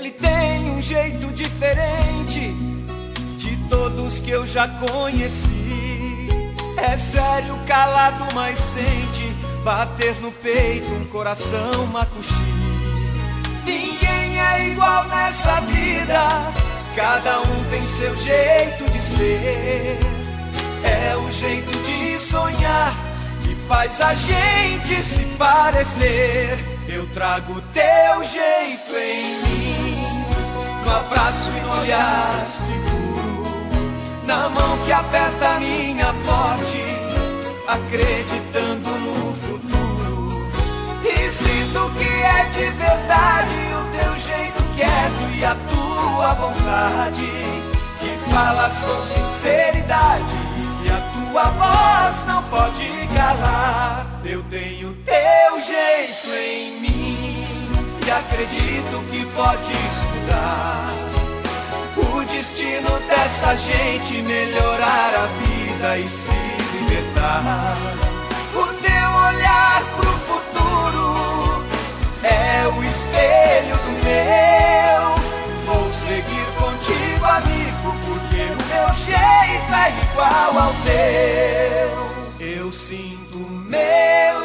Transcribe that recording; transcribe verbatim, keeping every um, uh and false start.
Ele tem um jeito diferente de todos que eu já conheci. É sério, calado, mas sente bater no peito um coração macuxi. Ninguém é igual nessa vida, cada um tem seu jeito de ser. É o jeito de sonhar que faz a gente se parecer. Eu trago teu jeito em mim, no abraço e no olhar seguro, na mão que aperta a minha forte, acreditando no futuro. E sinto que é de verdade o teu jeito quieto e a tua vontade, que falas com sinceridade e a tua voz não pode calar. Eu tenho teu jeito em mim e acredito que podes mudar o destino dessa gente, melhorar a vida e se libertar. O teu olhar pro futuro é o espelho do meu. Vou seguir contigo, amigo, porque o meu jeito é igual ao teu. Eu sinto meu